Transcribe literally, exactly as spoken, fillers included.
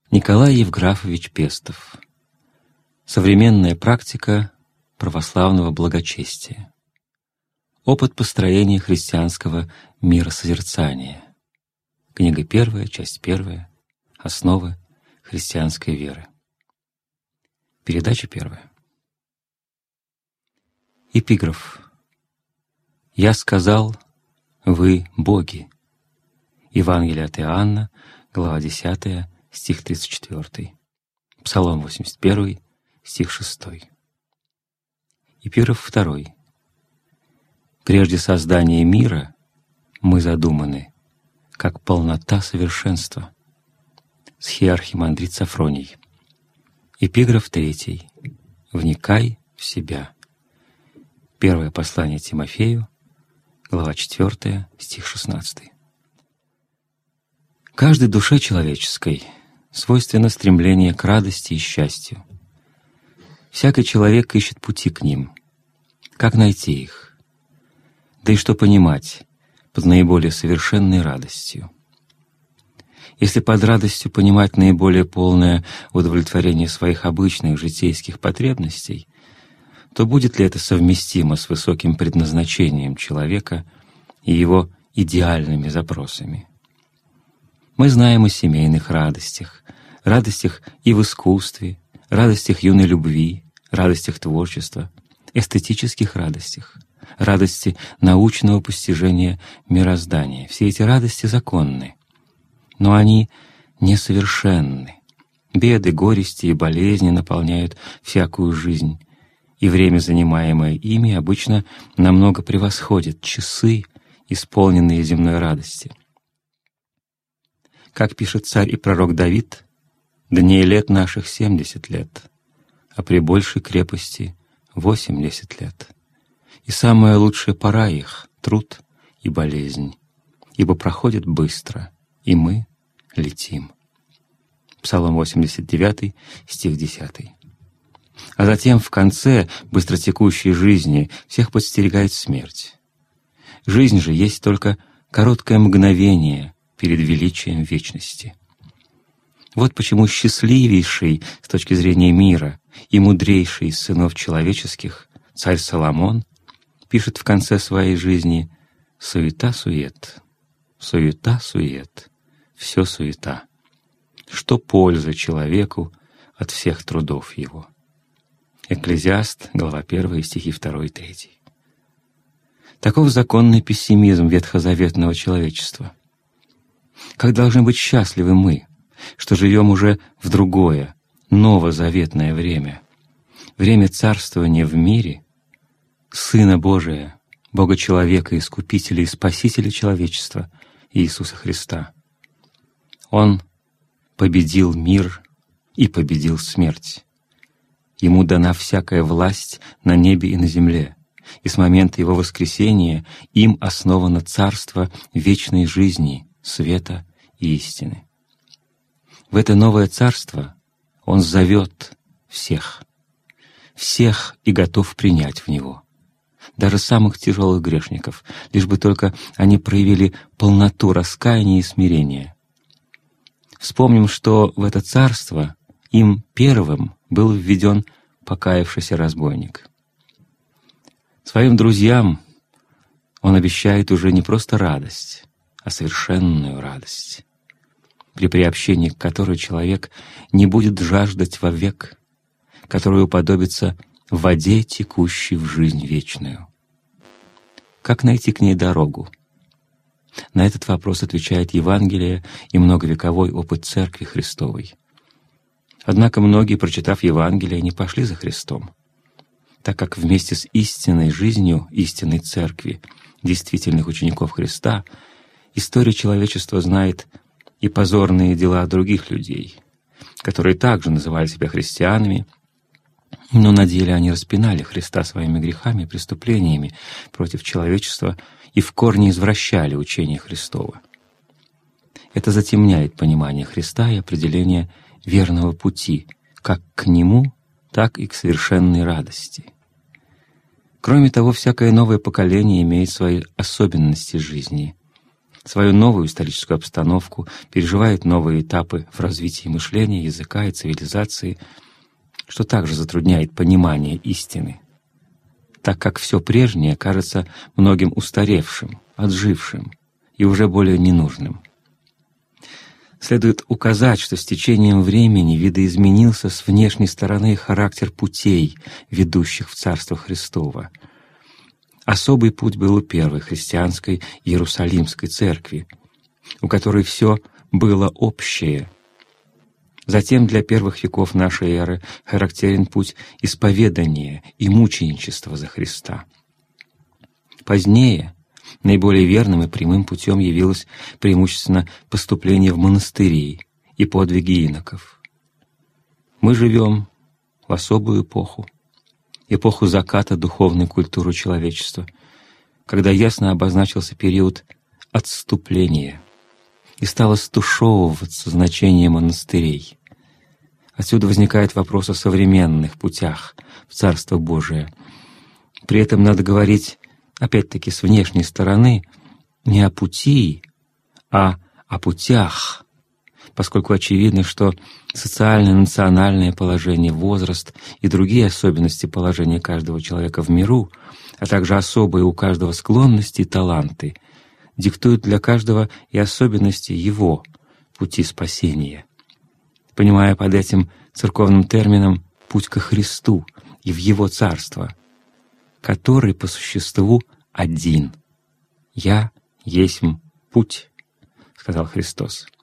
Николай Евграфович Пестов. Современная практика православного благочестия. Опыт построения христианского миросозерцания. Книга первая, часть первая. Основы христианской веры. Передача первая. Эпиграф. «Я сказал, вы боги». Евангелие от Иоанна, глава десятая, стих тридцать четвёртый. Псалом восемьдесят первый, стих шестой. Эпиграф второй. «Прежде создания мира мы задуманы, как полнота совершенства». Схиархимандрит Сафроний. Эпиграф третий. «Вникай в себя». Первое послание Тимофею, глава четвёртая, стих шестнадцатый. Каждой душе человеческой свойственно стремление к радости и счастью. Всякий человек ищет пути к ним. Как найти их? Да и что понимать под наиболее совершенной радостью? Если под радостью понимать наиболее полное удовлетворение своих обычных житейских потребностей, то будет ли это совместимо с высоким предназначением человека и его идеальными запросами? Мы знаем о семейных радостях, радостях и в искусстве, радостях юной любви, радостях творчества, эстетических радостях, радости научного постижения мироздания. Все эти радости законны, но они несовершенны. Беды, горести и болезни наполняют всякую жизнь, и время, занимаемое ими, обычно намного превосходит часы, исполненные земной радости. Как пишет царь и пророк Давид, «Дней лет наших семьдесят лет, а при большей крепости восемьдесят лет. И самая лучшая пора их — труд и болезнь, ибо проходит быстро, и мы летим». Псалом восемьдесят девятый, стих десятый. А затем в конце быстротекущей жизни всех подстерегает смерть. Жизнь же есть только короткое мгновение перед величием вечности. Вот почему счастливейший с точки зрения мира и мудрейший из сынов человеческих царь Соломон пишет в конце своей жизни: «Суета-сует, суета-сует, все суета. Что польза человеку от всех трудов его?» Экклезиаст, глава первая, стихи второй и третий. Таков законный пессимизм ветхозаветного человечества. Как должны быть счастливы мы, что живем уже в другое, новозаветное время, время царствования в мире Сына Божия, Бога-человека, Искупителя и Спасителя человечества, Иисуса Христа. Он победил мир и победил смерть. Ему дана всякая власть на небе и на земле, и с момента Его воскресения им основано царство вечной жизни, света и истины. В это новое царство Он зовет всех, всех и готов принять в него, даже самых тяжелых грешников, лишь бы только они проявили полноту раскаяния и смирения. Вспомним, что в это царство им первым был введен покаявшийся разбойник. Своим друзьям он обещает уже не просто радость, а совершенную радость, при приобщении к которой человек не будет жаждать вовек, которая уподобится воде, текущей в жизнь вечную. Как найти к ней дорогу? На этот вопрос отвечает Евангелие и многовековой опыт Церкви Христовой. Однако многие, прочитав Евангелие, не пошли за Христом, так как вместе с истинной жизнью истинной Церкви, действительных учеников Христа, история человечества знает и позорные дела других людей, которые также называли себя христианами, но на деле они распинали Христа своими грехами и преступлениями против человечества и в корне извращали учение Христово. Это затемняет понимание Христа и определение верного пути как к Нему, так и к совершенной радости. Кроме того, всякое новое поколение имеет свои особенности жизни, свою новую историческую обстановку, переживает новые этапы в развитии мышления, языка и цивилизации, что также затрудняет понимание истины, так как все прежнее кажется многим устаревшим, отжившим и уже более ненужным. Следует указать, что с течением времени видоизменился с внешней стороны характер путей, ведущих в Царство Христово. Особый путь был у первой христианской Иерусалимской церкви, у которой все было общее. Затем для первых веков нашей эры характерен путь исповедания и мученичества за Христа. Позднее наиболее верным и прямым путем явилось преимущественно поступление в монастыри и подвиги иноков. Мы живем в особую эпоху, эпоху заката духовной культуры человечества, когда ясно обозначился период отступления и стало стушевываться значение монастырей. Отсюда возникает вопрос о современных путях в Царство Божие. При этом надо говорить, опять-таки, с внешней стороны, не о пути, а о путях, поскольку очевидно, что социальное, национальное положение, возраст и другие особенности положения каждого человека в миру, а также особые у каждого склонности и таланты, диктуют для каждого и особенности его пути спасения. Понимая под этим церковным термином «путь ко Христу» и в Его Царство, который по существу один. «Я есмь путь», — сказал Христос.